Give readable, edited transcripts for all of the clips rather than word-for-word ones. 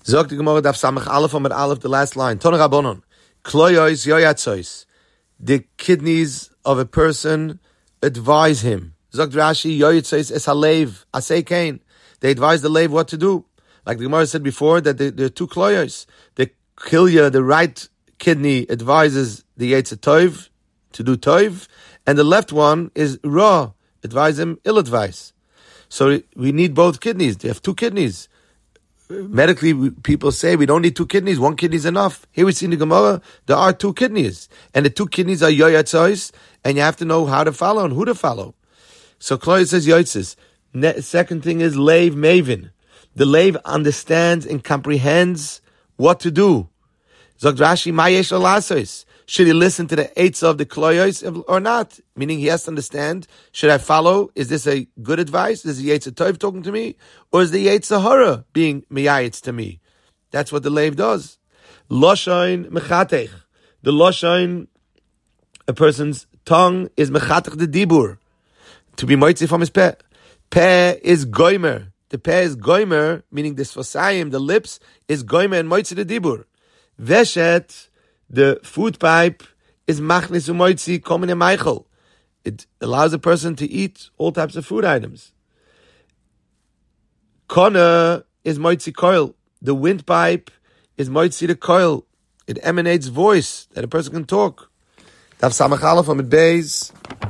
Zog the Gemara daf samach aleph on aleph, the last line. Tonu Rabbanon. Kloyos yoyatzois. The kidneys of a person advise him. Zog Rashi yoyatzois es halev asay kain. They advise the lave what to do. Like the Gemara said before, that there are two kloyos. The kilya, the right kidney, advises the Yetzer Tov to do Tov, and the left one is Ra, advise him ill advice. So we need both kidneys. They have two kidneys. Medically, people say we don't need two kidneys. One kidney is enough. Here we see in the Gemara, there are two kidneys. And the two kidneys are yoyatzois, and you have to know how to follow and who to follow. So Kloy says yoytzis. Second thing is Leiv Mavin. The Leiv understands and comprehends what to do. Zog Rashi, Ma yesh lo lasos. Should he listen to the eights of the Kloyos or not? Meaning he has to understand, should I follow? Is this a good advice? Is the Yetzer Tov talking to me? Or is the Yetzer Hara being miyayitz to me? That's what the Leiv does. Loshain mechatech. The Loshain, a person's tongue, is mechatech the dibur. To be moitzi from his peh. Peh is goimer. The peh is goimer, meaning the sfosayim, the lips, is goimer and moitzi the dibur. Veshet, the food pipe, is machnis umoitzi kol minei meichel. It allows a person to eat all types of food items. Kona is moitzi koil. The windpipe is moitzi the koil. It emanates voice that a person can talk. Daf samach aleph on beis.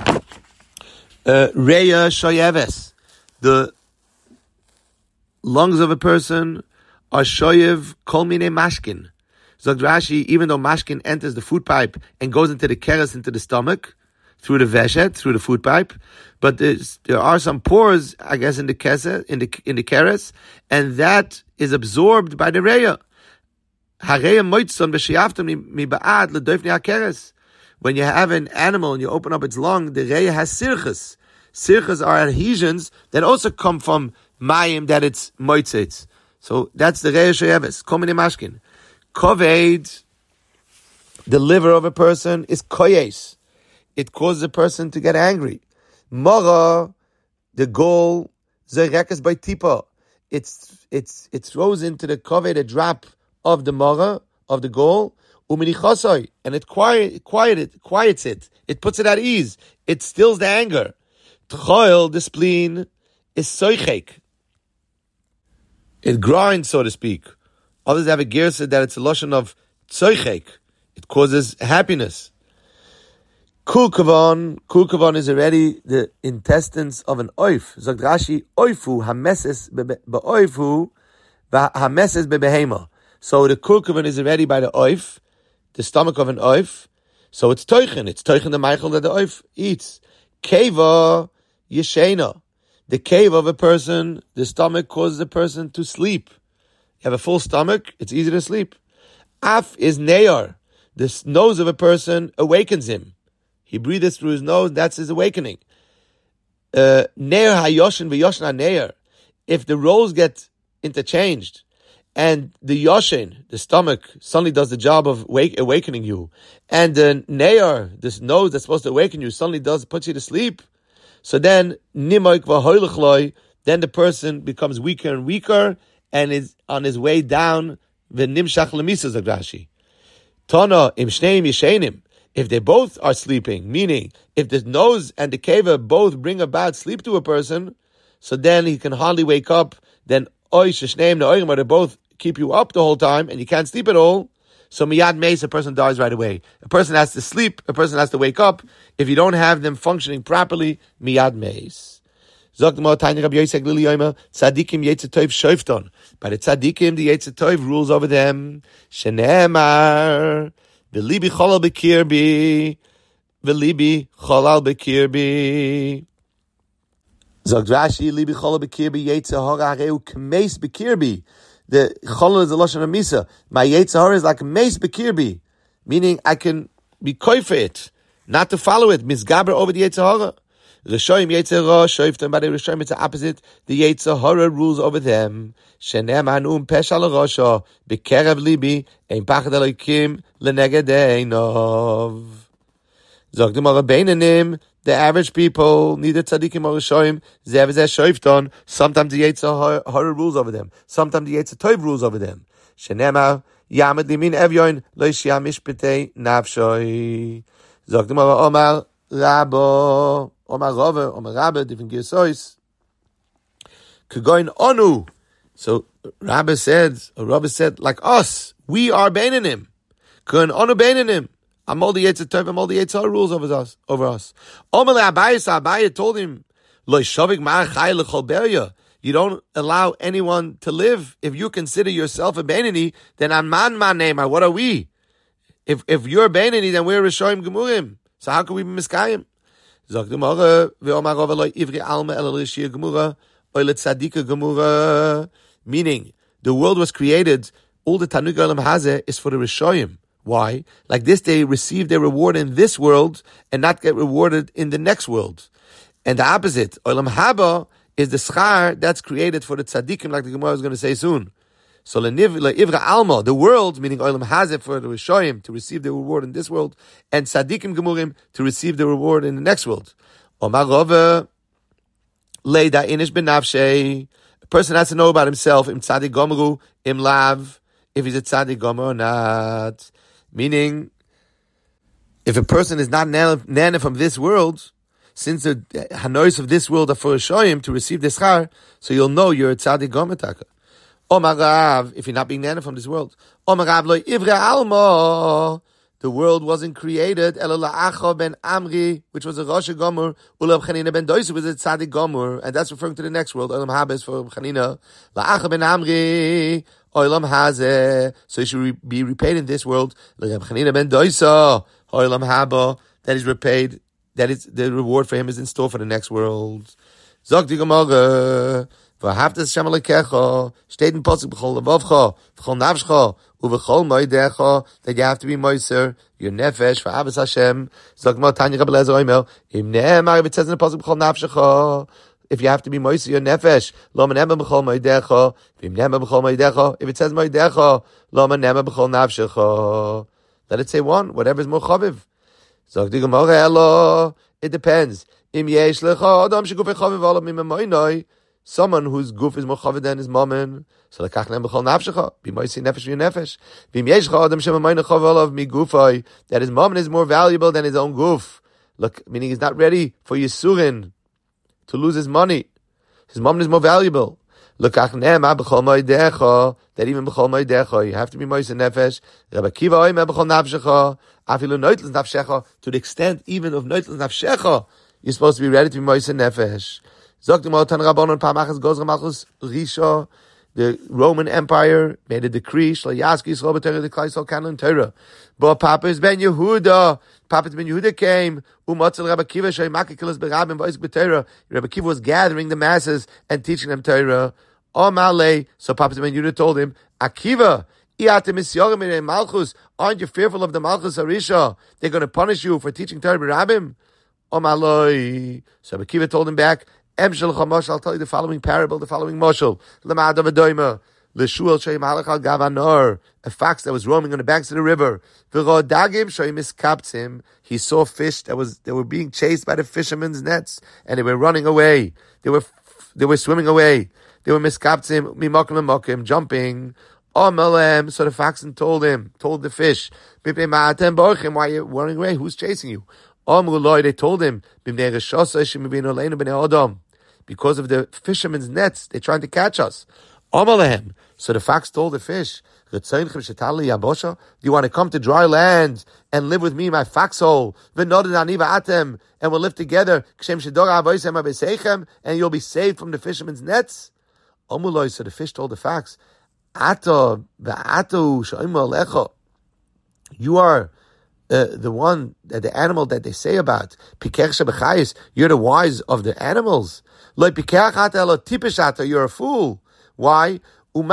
Reya shoyeves. The lungs of a person are shoyev kol minei mashkin. Zog Rashi, even though mashkin enters the food pipe and goes into the keres, into the stomach, through the veshet, through the food pipe, but there are some pores, I guess, in the keres, in the keres, and that is absorbed by the reya. When you have an animal and you open up its lung, the reya has sirchas. Sirchas are adhesions that also come from mayim that it's moitzitz. So that's the reya sheyeves, kol minei mashkin. Koved, the liver of a person, is koyes. It causes a person to get angry. Mora, the goal, zerekas by tipa. It throws into the koved a drop of the mora, of the goal, uminichasoi, and it quiets it. It puts it at ease. It stills the anger. Tchoil, the spleen, is soichek. It grinds, so to speak. Others have a girsa that it's a lotion of tzoichek. It causes happiness. Kulkavan is already the intestines of an oif. Zog Rashi, oifu hameses beoifu hameses bebehema. So the kulkavan is already by the oif, the stomach of an oif. So it's toichen. It's toichen the meichel that the oif eats. Keva yeshena. The cave of a person, the stomach causes a person to sleep. You have a full stomach, it's easy to sleep. Af is neyar. The nose of a person awakens him. He breathes through his nose, that's his awakening. Neyar hayoshin v'yoshin neyar. If the roles get interchanged, and the yoshin, the stomach, suddenly does the job of awakening you, and the neyar, this nose that's supposed to awaken you, suddenly puts you to sleep, so then nimoik v'hoylech, then the person becomes weaker and weaker, and is on his way down, v'nimshach l'misa, zog Rashi. Tana im shneim yishenim. If they both are sleeping, meaning if the nose and the keva both bring about sleep to a person, so then he can hardly wake up. Then oy shneim ne'oyim, they both keep you up the whole time, and you can't sleep at all. So miyad meis, a person dies right away. A person has to sleep. A person has to wake up. If you don't have them functioning properly, miyad meis. Zogt mo tiny Rabbi Yosef Lili Yomer, tzadikim Yetzer Tov shoifton. By the tzadikim, the Yetzer Tov rules over them. Shenemar, v'libi cholal bekirbi, v'libi cholal bekirbi. Zogt Rashi, libi cholal bekirbi, Yetzer Hara hareu k'meis bekirbi. The cholal is a lashon of misa. My Yetzer Hara is like meis bekirbi, meaning I can be koi for it, not to follow it, misgaber over the Yetzer Hara. Rishoyim Yetzer Ra shoiftem, but the Rishoyim it's the opposite. The Yetzer Hara rules over them. Shenem hanum peshal rosha bekerev libi ein pachad elokim leneged einov. Zog the Mara Beinanim, the average people, neither tzaddikim or rishoyim, zev zeh shoifton. Sometimes the Yetzer Hara rules over them. Sometimes the Yetzer Tov rules over them. Shenemar Yamad Limin Evyoin Lo Yishia Mishpetei Nafshoi. Zog the Mara Omar Rabbo, Omar Rava, Omar Rabba, different Gersois. Kegoin Onu. So Rabba said, like us, we are Beinanim. Kegoin Onu Beinanim. I'm all the Yetzer Tov, I'm all the Yetzer Hara rules over us. Omar Abayah told him, Lo Shavik Mar Chai L'Chol Beria. You don't allow anyone to live. If you consider yourself a Beinani, then Aman Ne'emar, what are we? If you're a Beinani, then we're Rishoyim Gemurim. So how can we be Miskayim? Zog the Mara, Ve'omar Rava Lo Ivri Alma El Rishia Gemura, Oile Tzadika Gemura. Meaning, the world was created, all the Tanug Olam Hazeh is for the Rishoyim. Why? Like this, they receive their reward in this world and not get rewarded in the next world. And the opposite, Olam Haba, is the schar that's created for the tzaddikim, like the Gemara is going to say soon. So le'ivra alma, the world, meaning Olam Hazeh for the Rishoyim, to receive the reward in this world, and tzaddikim gemurim, to receive the reward in the next world. Omar Rava, leida inish benafshei. A person has to know about himself, im tzaddik gomru, im lav, if he's a tzaddik gomer or not. Meaning, if a person is not nana from this world, since the hanois of this world are for Rishoyim to receive the schar, so you'll know you're a tzaddik gomer taka. Omar Rav, if you're not being nana from this world. Omar Rav lo ivra alma. The world wasn't created. Elo la'acha ben Amri, which was a Rosh Gomer. Ulav Chanina ben Doisu was a tzaddik gomer, and that's referring to the next world. Olam Haba is for Chanina. La'acha ben Amri. Olam Hazeh. So he should be repaid in this world. Ulav Chanina ben Doisu. Olam Haba. That is repaid. That is the reward for him is in store for the next world. Zog di Gemara. V'haftas Hashem alekecha, steht in Pasuk b'chol levavcha, b'chol nafshcha, u'v'chol moedecha, that you have to be moiser, your nefesh, v'havas Hashem. Zog Gemara Tanya Rabbi Eliezer Omer, im ne'emar, if it says in the Pasuk b'chol nafshcha, if you have to be moiser, your nefesh, lo menema b'chol moedecha, v'im nema b'chol moedecha, if it says moedecha, lo menema b'chol nafshcha. Let it say one, whatever is more chaviv. Zog di Gemara elo, it depends. Im yesh lecha, adam shegufei chaviv olav mimemoinoi, someone whose goof is more chavid than his mammon, so lekach nem b'chol nafshecha, b'moisi nefesh v'yonefesh. V'im yesh adam shemamayna chavolav mi gufay, that his mammon is more valuable than his own goof. Look, meaning he's not ready for Yisurin to lose his money. His mammon is more valuable. Lekach nem b'chol moedecha, that even b'chol moedecha, you have to be moisi nefesh. Rabbi Kiva oimer b'chol nafshecha, afilu noitlas nafshecha, to the extent even of noitlas nafshecha, you're supposed to be ready to be moisi nefesh. The Roman Empire made a decree, but Papa is Ben Yehuda. Papa Ben Yehuda came. Rabbi Kiva was gathering the masses and teaching them Torah. So Papa Ben Yehuda told him, Akiva, aren't you fearful of the Malchus Harisha? They're going to punish you for teaching Torah B'Rabim. So Rabbi Kiva told him back, I'll tell you the following parable, the following moshel. A fox that was roaming on the banks of the river. He saw fish they were being chased by the fishermen's nets, and they were running away. They were swimming away. They were miskaptim, jumping. So the fox told the fish, why are you running away? Who's chasing you? They told him, because of the fishermen's nets, they're trying to catch us. So the fox told the fish, do you want to come to dry land and live with me in my foxhole? And we'll live together, and you'll be saved from the fishermen's nets? So the fish told the fox, you are the one, the animal that they say about. You're the wise of the animals. You're a fool. Why? In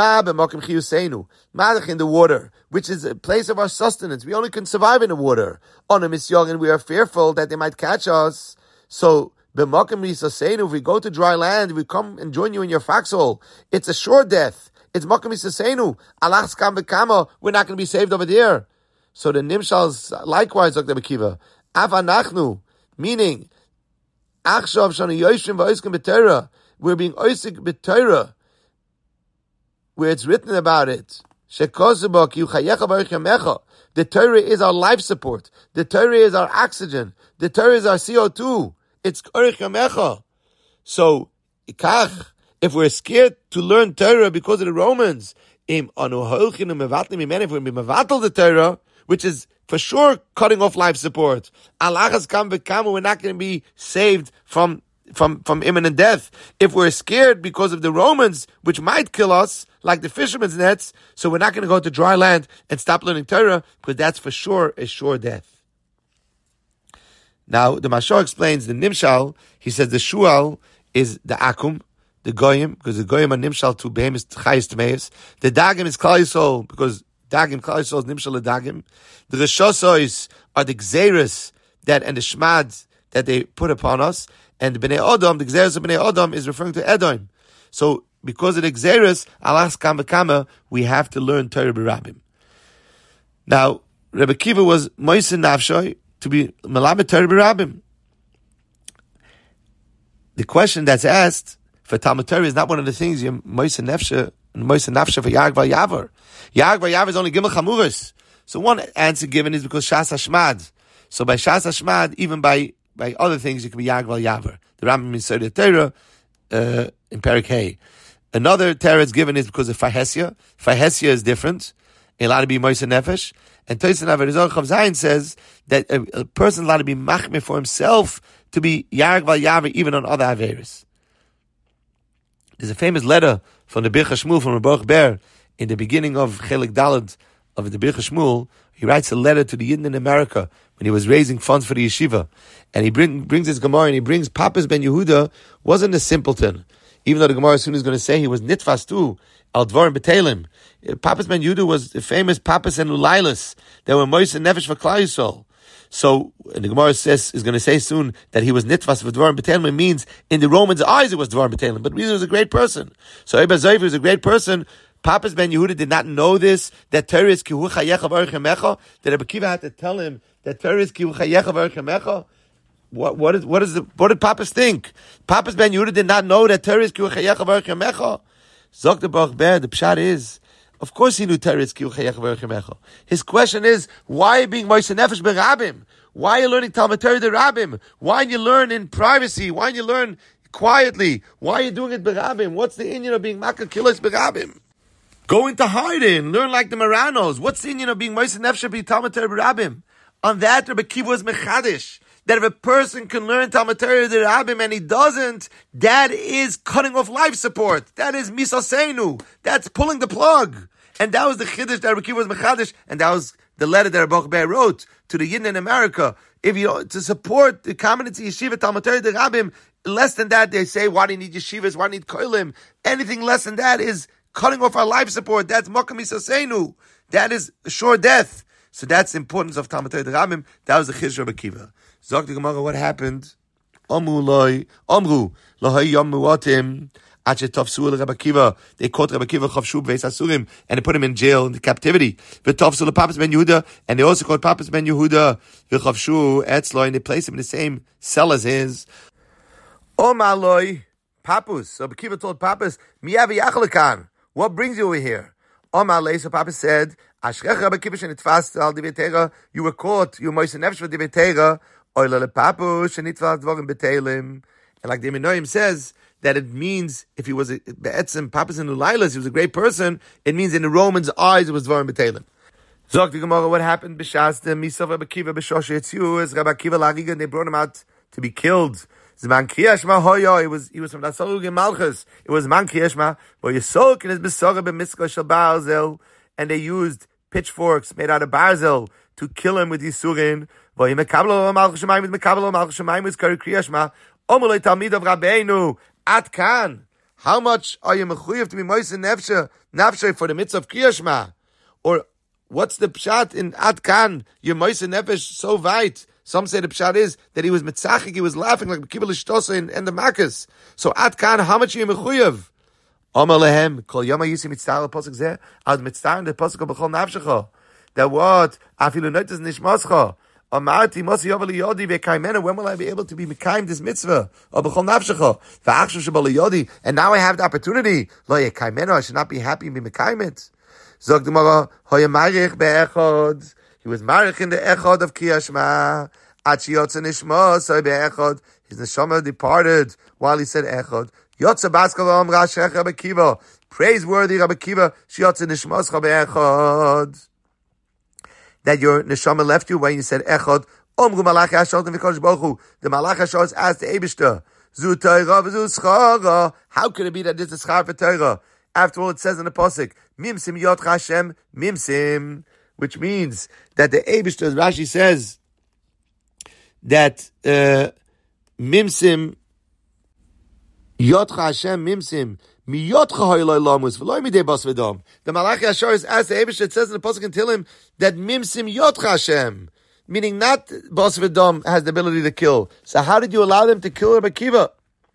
the water, which is a place of our sustenance. We only can survive in the water. On a misyon, and we are fearful that they might catch us. So, if we go to dry land, if we come and join you in your foxhole, it's a sure death. It's makom yisasenu. Alach's kam v'kama. We're not going to be saved over there. So the Nimshals likewise, Dr. Akiva, Avanachnu, meaning, Achshav shana yoshim v'oiskim b'Torah, we're being oisik b'Torah, where it's written about it. Shekozubah ki uchayecha v'orich yamecha. The Torah is our life support. The Torah is our oxygen. The Torah is our CO2. It's orich yamecha. So, if we're scared to learn Torah because of the Romans, if we're mevatel the Torah, which is for sure cutting off life support, we're not going to be saved from imminent death. If we're scared because of the Romans, which might kill us, like the fishermen's nets, so we're not going to go to dry land and stop learning Torah, because that's for sure a sure death. Now, the Mashal explains the Nimshal. He says the Shual is the Akum, the Goyim, because the Goyim are Nimshal to Behemoth Chayis Tmeis. The Dagim is Klal Yisrael, because Dagim, Klal Yisrael is Nimshal Dagim. The Reshosos are the Gzeres and the Shmad that they put upon us. And the Bnei Odom, the Gzeres of Bnei Odom is referring to Edom. So, because of the Gzeres, Alas Kam V'Kama, we have to learn Torah B'Rabim. Now, Rebbe Kiva was Moisen Nafshoy to be Melamed Torah B'Rabim. The question that's asked for Talmud Torah is not one of the things you Moisen Nafshe for Yag V'Yavar. Yag V'Yavar is only Gimel Chamuris. So one answer given is because Shas Hashmad. So by Shas Hashmad, even by other things, it can be Yag V'Yavar. The Rambam is the Torah in Perek Hay. Another Torah is given is because of Fahesia. Fahesia is different. It's allowed to be Moisen Nefesh. And Tosin Avarizor Chav Zayin says that a person is allowed to be machmeh for himself to be Yag V'Yavar even on other Averis. There's a famous letter from the Bircha Shmuel from Baruch Ber in the beginning of Chelik Daled of the Bircha Shmuel. He writes a letter to the Yidden in America when he was raising funds for the yeshiva. And he brings his Gemara and he brings Papas ben Yehuda wasn't a simpleton. Even though the Gemara soon is going to say he was nitfas too, al dvarim betelim. Papas ben Yehuda was the famous Papas and Ulailas. They were mois and nefesh for Klal Yisrael. So, and the Gemara is going to say soon that he was nitfas for dvarim betelim. It means in the Romans' eyes it was dvarim betelim, but really he was a great person. So Eba Zoifer was a great person. Papas ben Yehuda did not know this, that Torah is ki hu chayecha v'orich yamecha, that Rebbe Kiva had to tell him that Torah is ki hu chayecha v'orich yamecha. What did Papas think? Papas ben Yehuda did not know that Torah is ki hu chayecha v'orich yamecha. Zok the Baruch Ber, the pshat is, of course he knew Torah is ki hu chayecha v'orich yamecha. His question is, why are you being moisen nefesh b'rabim? Why are you learning Talmud Torah the Rabbim? Why don't you learn in privacy? Why don't you learn quietly? Why are you doing it b'rabim? What's the inyan of being makar kilos b'rabim? Go into hiding, learn like the Maranos. What's the inyan of being moisen nefesh b'Talmud Torah b'rabim? On that, Rebbe Kiva was mechadish. That if a person can learn Talmud Torah the Rabbim and he doesn't, that is cutting off life support. That is misasenu. That's pulling the plug. And that was the chiddush that Rebbe Kiva was mechadish, and that was the letter that Baruch Ber wrote to the Yidden in America. If you to support the community yeshiva Talmud Torah the Rabbim, less than that they say, why do you need yeshivas? Why do you need koilim? Anything less than that is cutting off our life support. That's makam misasenu. That is sure death. So that's the importance of Talmud Torah the Rabbim. That was the chiddush of Rebbe Kiva. Zok the Gemara, what happened? Amru loy yamuatim achet tafsu Rebbe Kiva. They caught Rebbe Kiva chavshu b'veis asurim and they put him in jail in the captivity. V'tafsu lePapas ben Yehuda, and they also caught Papas ben Yehuda v'chavshu etzlo, and they placed him in the same cell as his. Omaloi Papus. So Rebbe Kiva told Papas, "Miyavi yachlekan. What brings you over here?" Omalei. So Papas said, "Ashkech Rebbe Kiva shenitfas al divei Torah. You were caught. You were moisen nefesh for divei Torah." And like the Minoim says, that it means, if he was a Be'etzim, Papas and Ulailas, he was a great person, it means in the Romans' eyes it was Dvarim B'Telim. Zok the Gemara, what happened? B'shas the Misav Rebbe Kiva b'Shosh Yetziu, as Rebbe Kiva Lariga, and they brought him out to be killed. Zman Kriyashma Hoyo, he was from the Sarug in Malchus. It was Man Kriyashma, but Yisok in his Besora b'Miska Shel Barzel, and they used pitchforks made out of Barzel to kill him with Yisurin. How much are you mechuyev to be moisen nefesh for the mitzvah of kriyashma? Or what's the pshat in Ad Kan? You're moisen nefesh so weit. Some say the pshat is that he was mitzachik, he was laughing like kibbul ishtosa in the makkos. So Ad Kan, how much are you mechuyev? Amar lehem kol yama yisi mitzvah pasuk zeh ad mitzvah the pasuk b'chol nafshecha. That what afilu notas nishmascha. Amarti Mosi Yovali Yodi Vekaimena. When will I be able to be Mekaim this mitzvah? Abachol Nafshecha. Va'achshav Shabali Yodi. And now I have the opportunity. Lo Yekaimena. I should not be happy and be Mekaim it. Zog Gemara. Hoya Marich Be'echad. He was Marich in the Echad of Kiyashma. Achi Yotze Nishma. So Be'echad. His neshama departed while he said Echad. Yotze Baskal Omra Shech Rabbi Kiva. Praiseworthy Rabbi Kiva. Shiyotze Nishma Be'echad. That your neshama left you when you said Echad. Omru Malachi Hashot and V'kodesh Baruch Hu. The Malachi Hashot asked the Eibishter, Zu Torah v'zu Schara. How could it be that this is Schar for Torah? After all, it says in the Pasuk, Mimsim Yotcha Hashem Mimsim, which means that the Eibishter, as Rashi says, that Mimsim Yotcha Hashem Mimsim. The Malachi Hashor asked the Eibush, it says in the Pasuk and tell him that Mimsim Yotcha Hashem, meaning not Bas V'Dam has the ability to kill. So how did you allow them to kill Rabbi Kiva?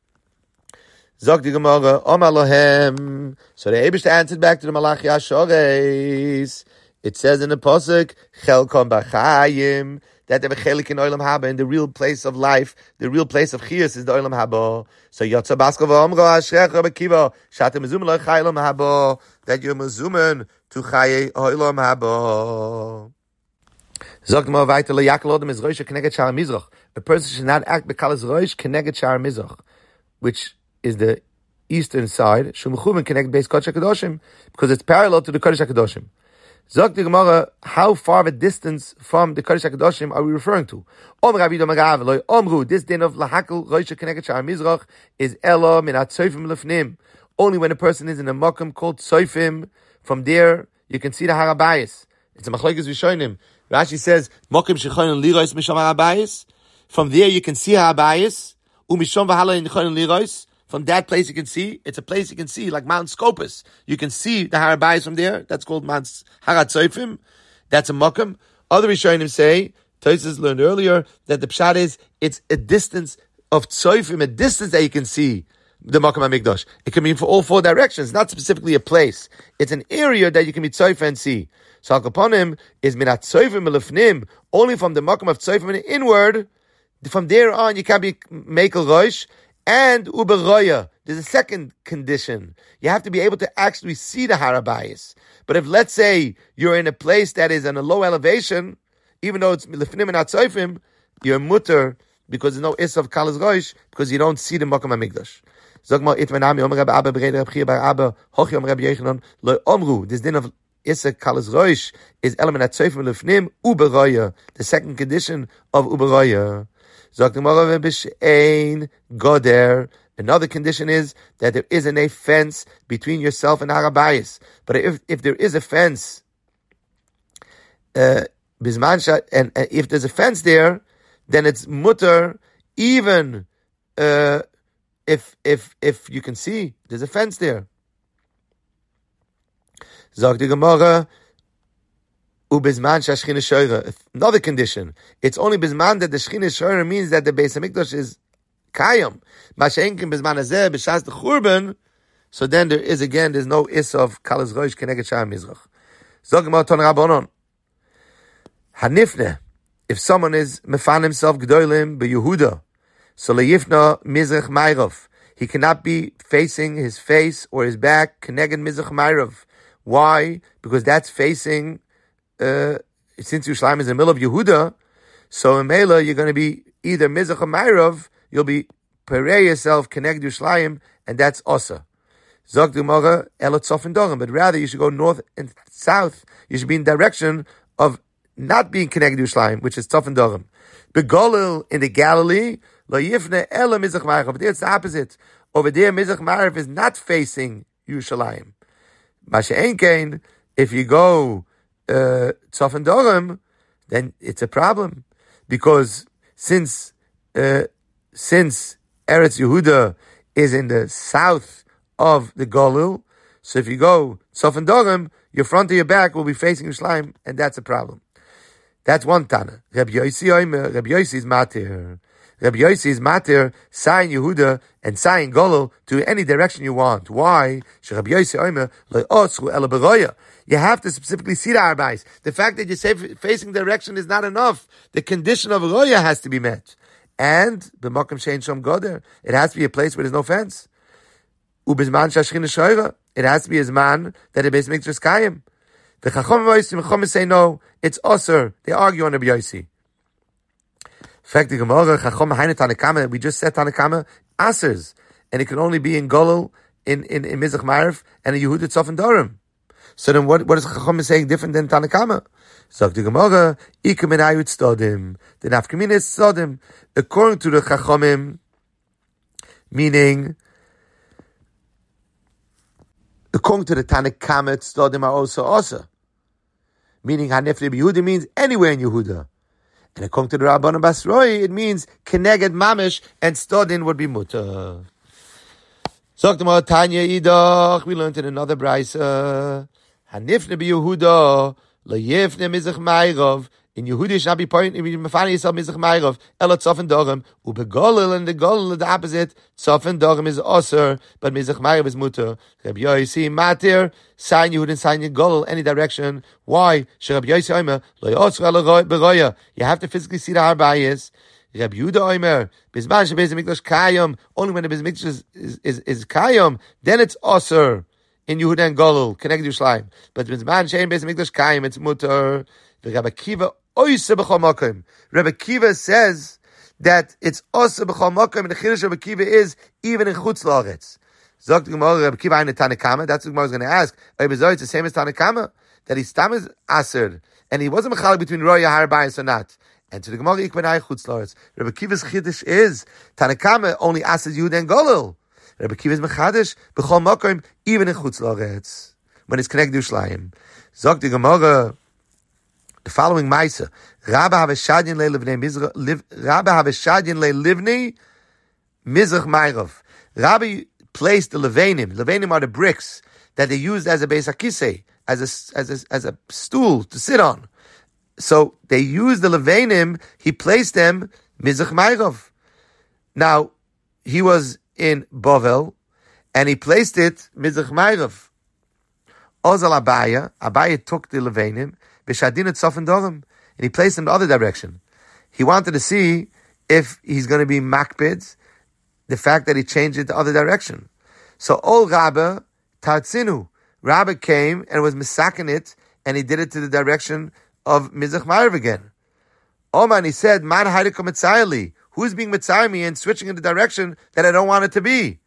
Zog the Gemara, Omar Lohem. So the Eibush answered back to the Malachi Hashor. It says in the Pasuk, Chelkom B'Chayim, that the Bechelik in Olam Haba, in the real place of life, the real place of Chiyas is the Olam Haba. So Yotza Baskal v'Omro Ashrech Rabbi Kiva, Shatem Mezumen lo Chai Olam Haba, that you're Mezumen to Chai Olam Haba. Zogt Mo Vaita lo Yakel Odom is Rosh Keneged Shar Mizrach. A person should not act Bekalas Rosh Keneged Shar Mizrach, which is the eastern side. Shumchumen Keneged Beis Kodesh HaKadoshim, because it's parallel to the Kodesh HaKadoshim. Zog the Gemara, how far of a distance from the Kodesh HaKadoshim are we referring to? Omru, this din of Lahakal Rosh Keneged Shar Mizrach is Elo min HaTzoifim Lefnim. Only when a person is in a makom called Tzoifim, from there you can see the Harabayis. It's a Machlokes Rishonim. Rashi says, Mokim Shechonin Lirois Misham Harabayis. From there you can see Harabayis. Umisham V'hala Nechonin Lirois. From that place you can see, it's a place you can see, like Mount Scopus. You can see the Harabayis from there. That's called Mount Haratzoifim. That's a Mokum. Other Rishonim say, Tosfos learned earlier, that the Pshat is, it's a distance of Tzoifim, a distance that you can see the Mokum HaMikdash. It can mean for all four directions, not specifically a place. It's an area that you can be Tzoifim and see. So Al-Kaponim is Minat Tzoifim Melefnim, only from the Mokum of Tzoifim and inward. From there on, you can be Mekel Rosh, and Uberoya. There's a second condition. You have to be able to actually see the Harabayis. But if, let's say, you're in a place that is on a low elevation, even though it's Lefnim and Atzoifim, you're mutter, because there's no Is of Kalas Rosh, because you don't see the Mokum HaMikdash. Zogma itmanami Omer Rabbi Abba Berei Rabbi Chia Bar Abba Hochi Omer Rabbi Yechanan Lo Omru. This din of Issa Kalas Rosh is element Atzoifim Lefnim Uberoya. The second condition of Uberoya. Another condition is that there isn't a fence between yourself and Harabayis. But if there is a fence, and if there's a fence there, then it's mutter, even if you can see there's a fence there. Zog the Gemara. Another condition. It's only Bizman that the Shechina Shoyer means that the Beis HaMikdash is Kayam. Masha'enkin Bizman Hazeh, B'shas the Churban. So then there's no Is of Kalas Rosh Keneged Shar Mizrach. Zogma Ton Rabbanon. Hanifne. If someone is Mefan himself G'dolim B'Yehuda, so Le'yifna Mizrach Mayrov. He cannot be facing his face or his back Keneged Mizrach Mayrov. Why? Because that's facing since Yerushalayim is in the middle of Yehuda, so in Mela you're going to be either Mizrach or Mayrov, you'll be Perei yourself, connect Yerushalayim, and that's Osa. Zog Gemara Elot Sofen Dorim, but rather you should go north and south. You should be in direction of not being connected to Yerushalayim, which is Sofen Dorim. Begolil in the Galilee, Lo Yifne Ela Mizrach Mayrov. Over there it's the opposite. Over there Mizrach Mayrov is not facing Yerushalayim. Masha'en Kain, if you go Sofen Dorim, then it's a problem, because since Eretz Yehuda is in the south of the Golul, so if you go Sofen Dorim, your front or your back will be facing Yerushalayim, and that's a problem. That's one Tana. Rabbi Yossi is matir. Rabbi Yossi is matir, sign Yehuda and sign Golul to any direction you want. Why? Rabbi Yossi oimer lo osru ela beroya. You have to specifically see the Arbais. The fact that you're facing direction is not enough. The condition of Roya has to be met. And, b'makom she'ein shom goder, it has to be a place where there's no fence. Ubizman shashchin shoyra, it has to be a zman that the Beis Mikdash is kayim. The Chacham say no, it's Osir. They argue on the B'yosi. In fact, the Gemara, Chacham Haine Tanakama, we just said Tanakama, Asers. And it can only be in Golul, in Mizrach Ma'ariv, and in Yehuda Tzaf and Dorim. So then what is Chacham saying different than Tanakama? So the Gemara, Ikem and Ayut Stodim. The Nafkamina is Stodim. According to the Chachamim, meaning, according to the Tanakama, Stodim are also Osa. Meaning, Hanefli Yehuda means anywhere in Yehuda. And according to the Rabbanan Basroi, it means Keneged Mamish, and Stodin would be Mutter. Zoktamah Tanya Idach, we learned in another Braisa. Hanefli Yehuda, Layefne Mizach Ma'irav. In Yehudi shall be point in Mefani Yisrael Mizrach Ma'irav Ela Tzaf and Dorim Ubegolil, and the Golil the opposite Tzaf and Dorim is Osir, but Mizrach Ma'irav is Mutter. Rabbi Yosi Matir sign Yehud and sign Golil any direction. Why? Rabbi Yosi Omer Lo Yosr Ela Beroya. You have to physically see the Harbayis. Rabbi Yehuda Omer Bizman Shebeis Mikdash Kayom. Only when the Beis Mikdash is Kayom, then it's Osir in Yehuda and Golil connected to Yerushalayim. But Bizman Shebeis Beis Mikdash Kayom, it's Mutter. The Rabbi Kiva Rabbi Kiva says that it's also b'chol makom, and the chiddush of Rabbi Kiva is even in chutz la'aretz. Zok the Gemara, Rabbi Kiva in the Tanakama. That's what the Gemara is going to ask. It's the same as Tanakama, that he's tam is aser, and he wasn't mechalik between Roya Harbayis or not. And to the Gemara, ikbenai chutz la'aretz. Rabbi Kiva's chiddush is Tanakama only aser Yud and Golil. Rabbi Kiva's mechadish b'chol makom even in chutz la'aretz when it's connected to Yerushalayim. Zok the Gemara. The following Maisa, Rabbi Haveshadyin le livni Mizrach Ma'irav. Rabbi placed the levanim. Levanim are the bricks that they used as a beis hakisei, as a stool to sit on. So they used the levanim. He placed them Mizrach Ma'irav. Now he was in Bovel, and he placed it Mizrach Ma'irav. Ozal Abaya took the levanim. And he placed them the other direction. He wanted to see if he's going to be makbid, the fact that he changed it the other direction. So old Rabbi Tatzinu, Rabbi came and was misakin it, and he did it to the direction of Mizrach Ma'ariv again. Oman, he said, Man Haidika Mitzayali, who's being Mitzayim me and switching in the direction that I don't want it to be?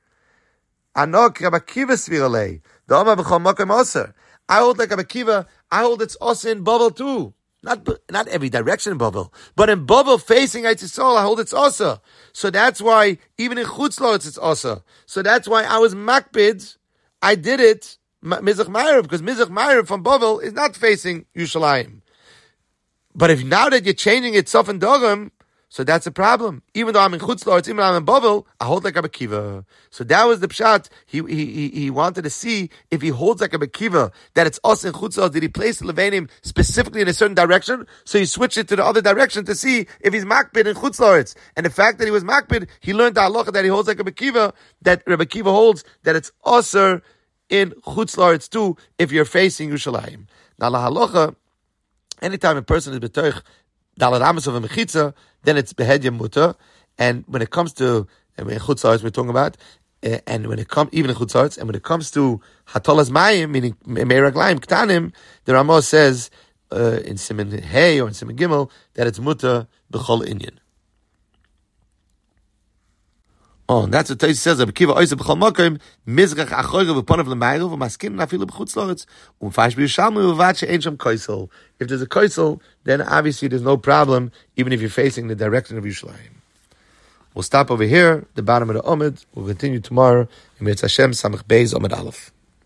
Anok Rabbi Kiva Sviralei, the Omar B'chol Mokem Oser. I hold like Rabbi Kiva, I hold it's also in Babel too. Not every direction in Babel, but in Babel facing Eretz Yisrael, I hold it's also. So that's why, even in Chutz La'aretz it's also. So that's why I was makbid, I did it, Mizrach Ma'ariv, because Mizrach Ma'ariv from Babel is not facing Yerushalayim. But if now that you're changing it, Tzaf and Dorim, so that's a problem. Even though I'm in Chutz La'aretz, even though I'm in Babel, I hold like Rabbi Kiva. So that was the pshat. He wanted to see if he holds like Rabbi Kiva, that it's us in Chutz La'aretz. Did he place the Levanim specifically in a certain direction? So he switched it to the other direction to see if he's makbid in Chutz La'aretz. And the fact that he was makbid, he learned the halacha that he holds like Rabbi Kiva, that Rabbi Kiva holds that it's usher in Chutz La'aretz too, if you're facing Yerushalayim. Now la halacha, anytime a person is betoich Dalad Amos of a Mechitza, then it's Behedya Mutter. And when it comes to Chutz La'aretz, we're talking about, and when it comes, even in Chutz La'aretz, and when it comes to Hatolas Mayim, meaning Meiraglaim, Ktanim, the Ramah says in Siman Hey or in Siman Gimel that it's Mutter B'chol Inyan. Oh, and that's what Taisi says. Rabbi Kiva oiseh b'chol makom mizrach achoyre v'ponav l'mayro v'maskin nafilu b'chutz la'aretz u'mfash b'yushalmu v'vat she'en sham koisel. If there's a koisel, then obviously there's no problem, even if you're facing the direction of Yerushalayim. We'll stop over here, the bottom of the Omid. We'll continue tomorrow. Im Yetz Hashem Samach Beis Omid Aleph.